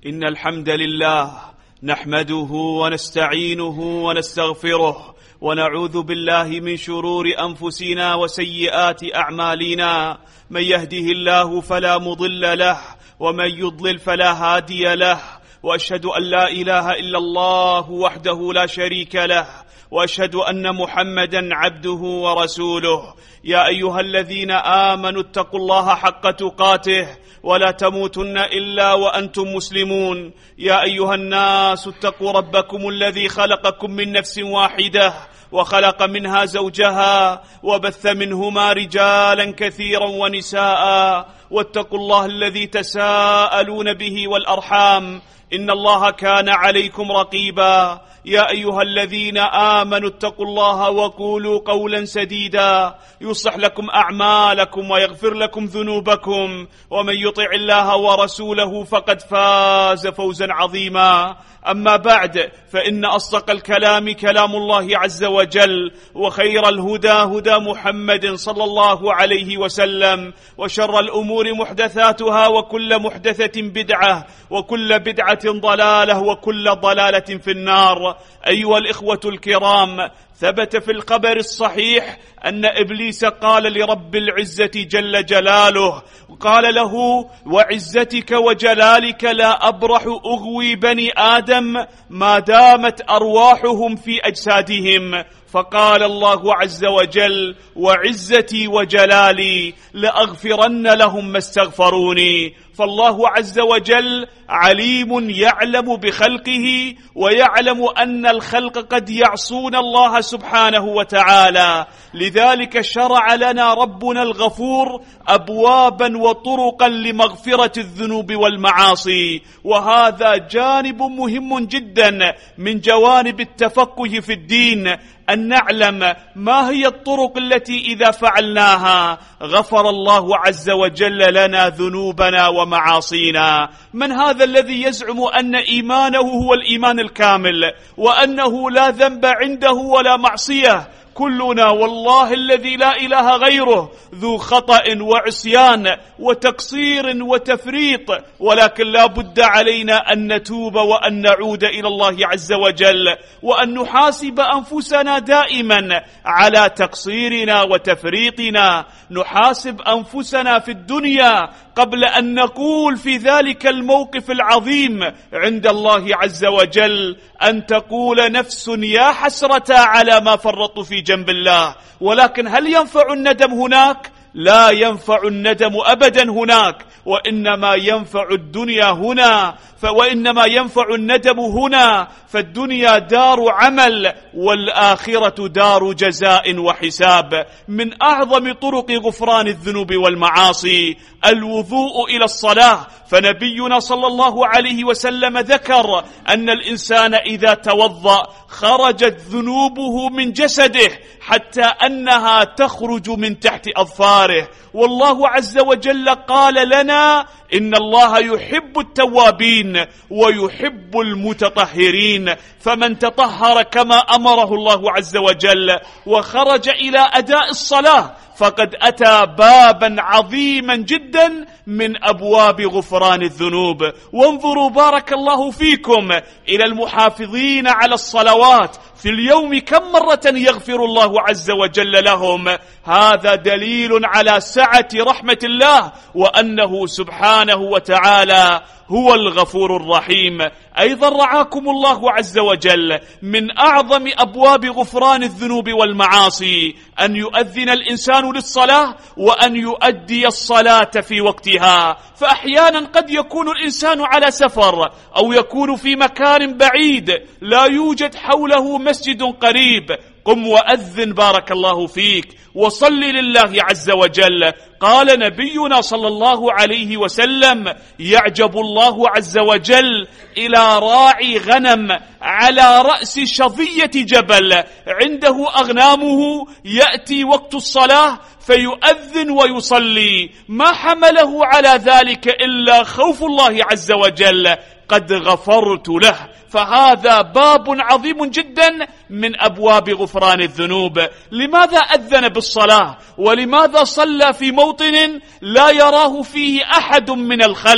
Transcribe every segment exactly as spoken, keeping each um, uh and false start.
إن الحمد لله نحمده ونستعينه ونستغفره ونعوذ بالله من شرور أنفسنا وسيئات أعمالنا. من يهده الله فلا مضل له ومن يضلل فلا هادي له، وأشهد أن لا إله إلا الله وحده لا شريك له، وأشهد أن محمدا عبده ورسوله. يا أيها الذين آمنوا اتقوا الله حق تقاته ولا تموتن إلا وأنتم مسلمون. يا أيها الناس اتقوا ربكم الذي خلقكم من نفس واحدة وخلق منها زوجها وبث منهما رجالا كثيرا ونساء، واتقوا الله الذي تساءلون به والأرحام إن الله كان عليكم رقيبا. يا أيها الذين آمنوا اتقوا الله وقولوا قولا سديدا يصلح لكم أعمالكم ويغفر لكم ذنوبكم، ومن يطع الله ورسوله فقد فاز فوزا عظيما. أما بعد، فإن أصدق الكلام كلام الله عز وجل، وخير الهدى هدى محمد صلى الله عليه وسلم، وشر الأمور محدثاتها، وكل محدثة بدعة، وكل بدعة ضلالة، وكل ضلالة في النار. أيها الإخوة الكرام، ثبت في الخبر الصحيح أن إبليس قال لرب العزة جل جلاله، قال له: وعزتك وجلالك لا أبرح أغوي بني آدم ما دامت أرواحهم في أجسادهم. فقال الله عز وجل: وعزتي وجلالي لأغفرن لهم ما استغفروني. فالله عز وجل عليم يعلم بخلقه، ويعلم أن الخلق قد يعصون الله سبحانه وتعالى، لذلك شرع لنا ربنا الغفور أبوابا وطرقا لمغفرة الذنوب والمعاصي. وهذا جانب مهم جدا من جوانب التفقه في الدين، أن نعلم ما هي الطرق التي إذا فعلناها غفر الله عز وجل لنا ذنوبنا ومعاصينا. من هذا الذي يزعم أن إيمانه هو الإيمان الكامل، وأنه لا ذنب عنده ولا معصية؟ كلنا والله الذي لا إله غيره ذو خطأ وعصيان وتقصير وتفريط، ولكن لا بد علينا أن نتوب وأن نعود إلى الله عز وجل، وأن نحاسب أنفسنا دائما على تقصيرنا وتفريطنا. نحاسب أنفسنا في الدنيا قبل أن نقول في ذلك الموقف العظيم عند الله عز وجل، أن تقول نفس يا حسرة على ما فرطت في جنب الله. ولكن هل ينفع الندم هناك؟ لا ينفع الندم أبدا هناك، وإنما ينفع الدنيا هنا، وإنما ينفع الندم هنا. فالدنيا دار عمل، والآخرة دار جزاء وحساب. من أعظم طرق غفران الذنوب والمعاصي الوضوء إلى الصلاة، فنبينا صلى الله عليه وسلم ذكر أن الإنسان إذا توضأ خرجت ذنوبه من جسده حتى أنها تخرج من تحت أظفاره. والله عز وجل قال لنا: إن الله يحب التوابين ويحب المتطهرين. فمن تطهر كما أمره الله عز وجل وخرج إلى أداء الصلاة فقد أتى بابا عظيما جدا من أبواب غفران الذنوب. وانظروا بارك الله فيكم إلى المحافظين على الصلوات في اليوم كم مرة يغفر الله عز وجل لهم. هذا دليل على سعة رحمة الله، وأنه سبحانه وتعالى هو الغفور الرحيم. أيضا رعاكم الله عز وجل من أعظم أبواب غفران الذنوب والمعاصي أن يؤذن الإنسان للصلاة، وأن يؤدي الصلاة في وقتها. فأحيانا قد يكون الإنسان على سفر، أو يكون في مكان بعيد لا يوجد حوله مسجد قريب. قم وأذن بارك الله فيك، وصل لله عز وجل. قال نبينا صلى الله عليه وسلم: يعجب الله عز وجل إلى راعي غنم على رأس شظية جبل عنده أغنامه، يأتي وقت الصلاة فيؤذن ويصلي، ما حمله على ذلك إلا خوف الله عز وجل، قد غفرت له. فهذا باب عظيم جدا من أبواب غفران الذنوب. لماذا أذن بالصلاة؟ ولماذا صلى في موطن لا يراه فيه أحد من الخلق؟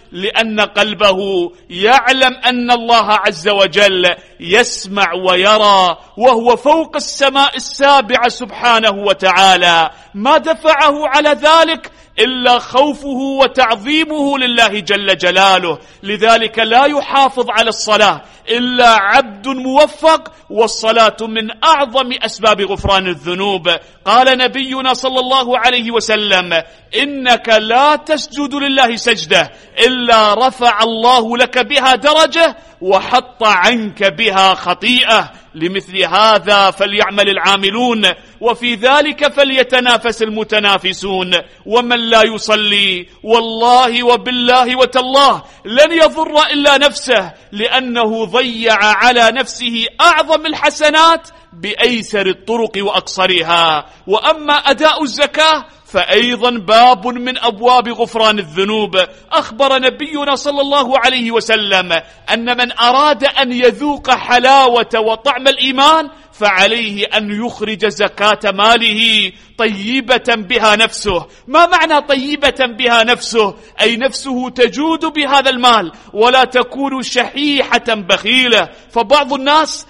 لأن قلبه يعلم أن الله عز وجل يسمع ويرى، وهو فوق السماء السابعة سبحانه وتعالى. ما دفعه على ذلك إلا خوفه وتعظيمه لله جل جلاله. لذلك لا يحافظ على الصلاة إلا عبد موفق، والصلاة من أعظم أسباب غفران الذنوب. قال نبينا صلى الله عليه وسلم: إنك لا تسجد لله سجدة إلا رفع الله لك بها درجة وحط عنك بها خطيئة. لمثل هذا فليعمل العاملون، وفي ذلك فليتنافس المتنافسون. ومن لا يصلي والله وبالله وتالله لن يضر إلا نفسه، لأنه ضيع على نفسه أعظم الحسنات بأيسر الطرق وأقصرها. وأما أداء الزكاة فأيضا باب من أبواب غفران الذنوب. أخبر نبينا صلى الله عليه وسلم أن من أراد أن يذوق حلاوة وطعم الإيمان فعليه أن يخرج زكاة ماله طيبة بها نفسه. ما معنى طيبة بها نفسه؟ أي نفسه تجود بهذا المال ولا تكون شحيحة بخيلة. فبعض الناس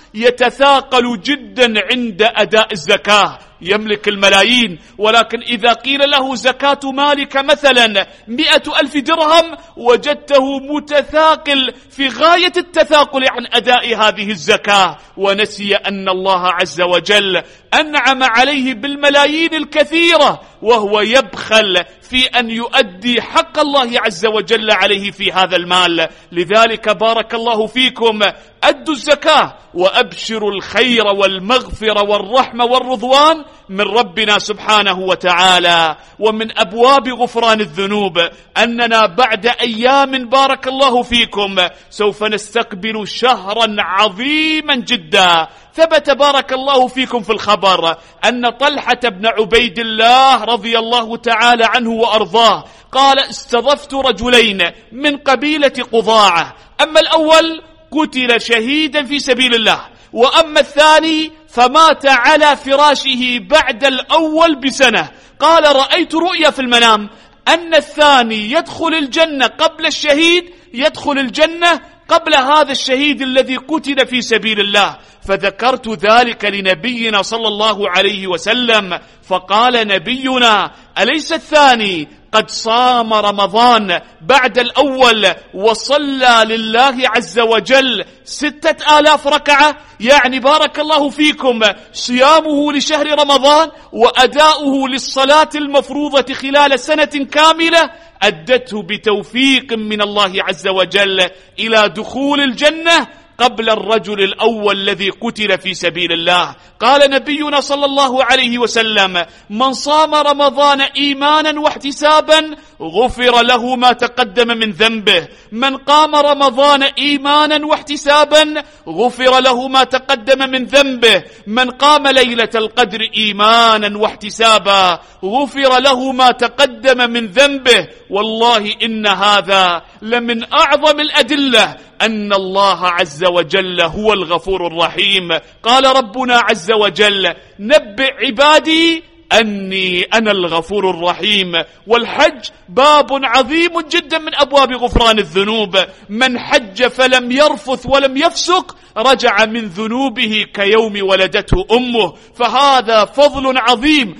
يتثاقل جدا عند أداء الزكاة، يملك الملايين، ولكن إذا قيل له زكاة مالك مثلا مئة ألف درهم وجدته متثاقل في غاية التثاقل عن أداء هذه الزكاة، ونسي أن الله عز وجل أنعم عليه بالملايين الكثيرة وهو يبخل في أن يؤدي حق الله عز وجل عليه في هذا المال. لذلك بارك الله فيكم أدوا الزكاة وأبشروا الخير والمغفرة والرحمة والرضوان من ربنا سبحانه وتعالى. ومن أبواب غفران الذنوب أننا بعد أيام بارك الله فيكم سوف نستقبل شهرا عظيما جدا. ثبت بارك الله فيكم في الخبر أن طلحة بن عبيد الله رضي الله تعالى عنه وأرضاه قال: استضفت رجلين من قبيلة قضاعة، أما الأول قتل شهيدا في سبيل الله، وأما الثاني فمات على فراشه بعد الأول بسنة. قال: رأيت رؤيا في المنام أن الثاني يدخل الجنة قبل الشهيد، يدخل الجنة قبل هذا الشهيد الذي قتل في سبيل الله. فذكرت ذلك لنبينا صلى الله عليه وسلم، فقال نبينا: أليس الثاني قد صام رمضان بعد الأول وصلى لله عز وجل ستة آلاف ركعة؟ يعني بارك الله فيكم صيامه لشهر رمضان وأداؤه للصلاة المفروضة خلال سنة كاملة أدته بتوفيق من الله عز وجل إلى دخول الجنة قبل الرجل الأول الذي قتل في سبيل الله. قال نبينا صلى الله عليه وسلم: من صام رمضان إيمانا واحتسابا غفر له ما تقدم من ذنبه. من قام رمضان إيمانا واحتسابا غفر له ما تقدم من ذنبه. من قام ليلة القدر إيمانا واحتسابا غفر له ما تقدم من ذنبه. والله إن هذا لمن أعظم الأدلة أن الله عز وجل هو الغفور الرحيم. قال ربنا عز وجل: نبئ عبادي أني أنا الغفور الرحيم. والحج باب عظيم جدا من أبواب غفران الذنوب. من حج فلم يرفث ولم يفسق رجع من ذنوبه كيوم ولدته أمه. فهذا فضل عظيم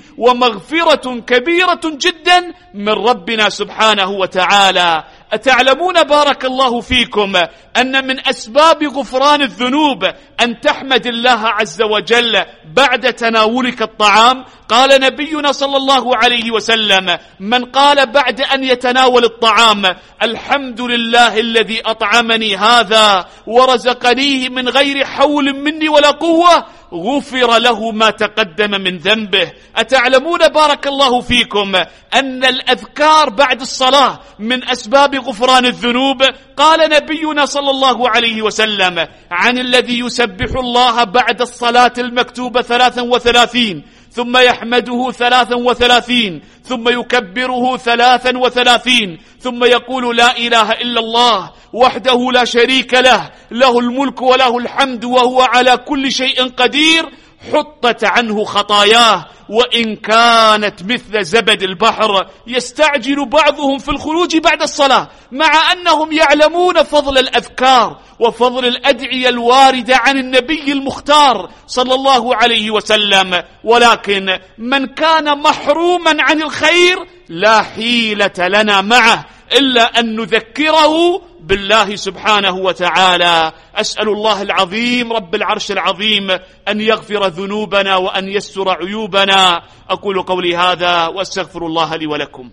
ومغفرة كبيرة جدا من ربنا سبحانه وتعالى. أتعلمون بارك الله فيكم أن من أسباب غفران الذنوب أن تحمد الله عز وجل بعد تناولك الطعام؟ قال نبينا صلى الله عليه وسلم: من قال بعد أن يتناول الطعام: الحمد لله الذي أطعمني هذا ورزقنيه من غير حول مني ولا قوة، غفر له ما تقدم من ذنبه. أتعلمون بارك الله فيكم أن الأذكار بعد الصلاة من أسباب غفران الذنوب؟ قال نبينا صلى الله عليه وسلم عن الذي يسبح الله بعد الصلاة المكتوبة ثلاثا وثلاثين، ثم يحمده ثلاثا وثلاثين، ثم يكبره ثلاثا وثلاثين، ثم يقول: لا إله إلا الله وحده لا شريك له، له الملك وله الحمد وهو على كل شيء قدير، حطت عنه خطاياه وإن كانت مثل زبد البحر. يستعجل بعضهم في الخروج بعد الصلاة مع أنهم يعلمون فضل الأذكار وفضل الأدعية الواردة عن النبي المختار صلى الله عليه وسلم، ولكن من كان محروما عن الخير لا حيلة لنا معه إلا أن نذكره بالله سبحانه وتعالى. أسأل الله العظيم رب العرش العظيم أن يغفر ذنوبنا وأن يستر عيوبنا. أقول قولي هذا وأستغفر الله لي ولكم.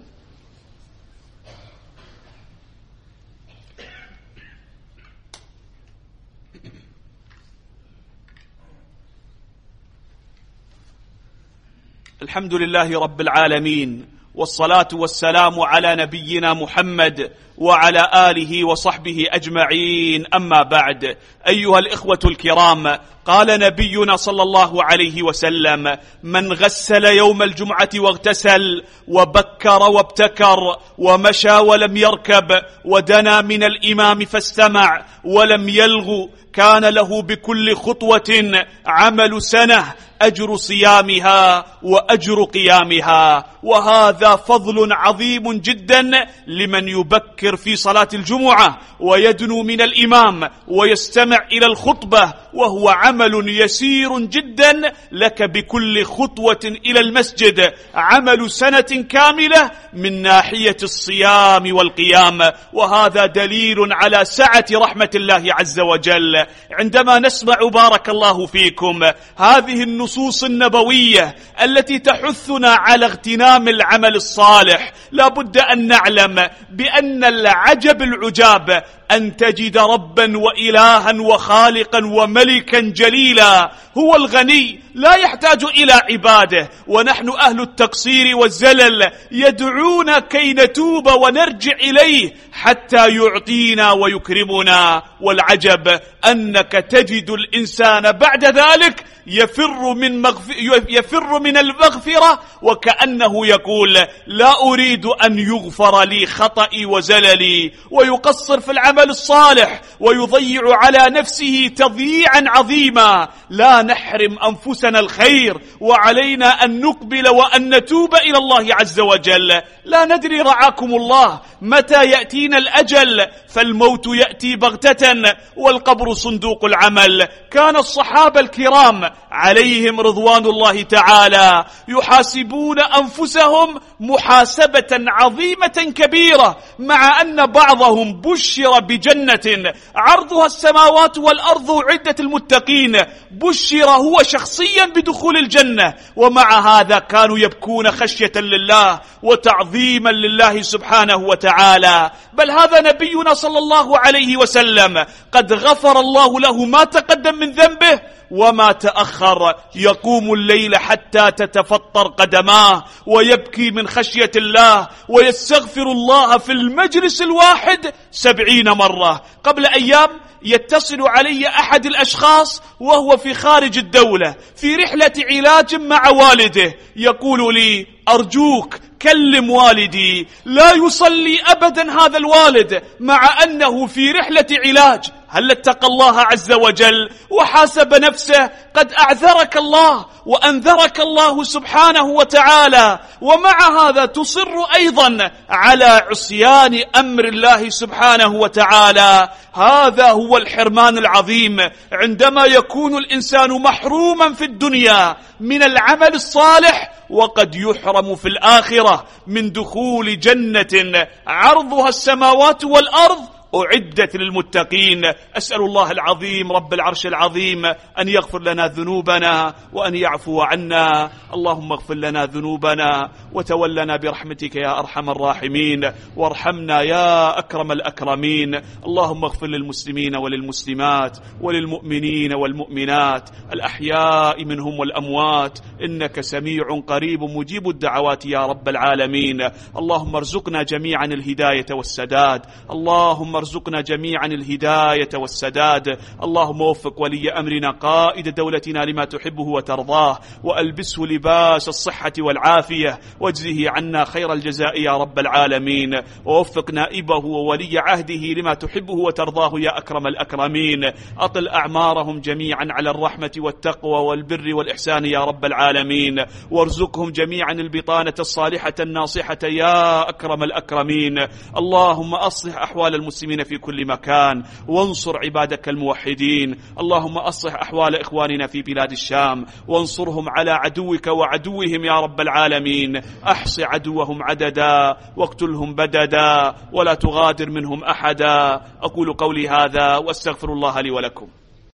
الحمد لله رب العالمين، والصلاة والسلام على نبينا محمد وعلى آله وصحبه أجمعين، أما بعد. أيها الإخوة الكرام، قال نبينا صلى الله عليه وسلم: من غسل يوم الجمعة واغتسل وبكر وابتكر ومشى ولم يركب ودنا من الإمام فاستمع ولم يلغ كان له بكل خطوة عمل سنة أجر صيامها وأجر قيامها. وهذا فضل عظيم جدا لمن يبكر في صلاة الجمعة ويدنو من الإمام ويستمع إلى الخطبة، وهو عمل يسير جدا لك بكل خطوة إلى المسجد عمل سنة كاملة من ناحية الصيام والقيام. وهذا دليل على سعة رحمة الله عز وجل. عندما نسمع بارك الله فيكم هذه النصوص النبوية التي تحثنا على اغتنام العمل الصالح، لا بد أن نعلم بأن العجب العجاب أن تجد ربا وإلها وخالقا وملكا جليلا هو الغني لا يحتاج إلى عباده، ونحن أهل التقصير والزلل يدعونا كي نتوب ونرجع إليه حتى يعطينا ويكرمنا. والعجب أنك تجد الإنسان بعد ذلك يفر من, مغف... يفر من المغفرة وكأنه يقول: لا أريد أن يغفر لي خطئي وزللي، ويقصر في العمل الصالح ويضيع على نفسه تضييعا عظيما. لا نحرم أنفسنا الخير، وعلينا أن نقبل وأن نتوب إلى الله عز وجل. لا ندري رعاكم الله متى يأتينا الأجل، فالموت يأتي بغتة والقبر صندوق العمل. كان الصحابة الكرام عليهم رضوان الله تعالى يحاسبون أنفسهم محاسبة عظيمة كبيرة، مع أن بعضهم بشر بجنة عرضها السماوات والأرض عدة المتقين، بشر هو شخصيا بدخول الجنة، ومع هذا كانوا يبكون خشية لله وتعظيما لله سبحانه وتعالى. بل هذا نبينا صلى الله عليه وسلم قد غفر الله له ما تقدم من ذنبه وما تأخر، يقوم الليل حتى تتفطر قدماه ويبكي من خشية الله ويستغفر الله في المجلس الواحد سبعين مرة. قبل أيام يتصل علي أحد الأشخاص وهو في خارج الدولة في رحلة علاج مع والده، يقول لي: أرجوك كلم والدي، لا يصلي أبدا هذا الوالد مع أنه في رحلة علاج. هل اتقى الله عز وجل وحاسب نفسه؟ قد أعذرك الله وأنذرك الله سبحانه وتعالى، ومع هذا تصر أيضا على عصيان أمر الله سبحانه وتعالى. هذا هو الحرمان العظيم عندما يكون الإنسان محروما في الدنيا من العمل الصالح، وقد يحرم في الآخرة من دخول جنة عرضها السماوات والأرض أعدت للمتقين. أسأل الله العظيم رب العرش العظيم أن يغفر لنا ذنوبنا وأن يعفو عنا. اللهم اغفر لنا ذنوبنا وتولنا برحمتك يا أرحم الراحمين، وارحمنا يا أكرم الأكرمين. اللهم اغفر للمسلمين وللمسلمات وللمؤمنين والمؤمنات الأحياء منهم والأموات، إنك سميع قريب مجيب الدعوات يا رب العالمين. اللهم ارزقنا جميعا الهداية والسداد. اللهم ارزقنا جميعا الهداية والسداد. اللهم وفق ولي أمرنا قائد دولتنا لما تحبه وترضاه، وألبسه لباس الصحة والعافية، واجزه عنا خير الجزاء يا رب العالمين. ووفق نائبه وولي عهده لما تحبه وترضاه يا أكرم الأكرمين. أطل أعمارهم جميعا على الرحمة والتقوى والبر والإحسان يا رب العالمين، وارزقهم جميعا البطانة الصالحة الناصحة يا أكرم الأكرمين. اللهم أصلح أحوال المسلمين في كل مكان، وانصر عبادك الموحدين. اللهم أصلح أحوال إخواننا في بلاد الشام، وانصرهم على عدوك وعدوهم يا رب العالمين. أحص عدوهم عددا، واقتلهم بددا، ولا تغادر منهم أحدا. أقول قولي هذا وأستغفر الله لي ولكم.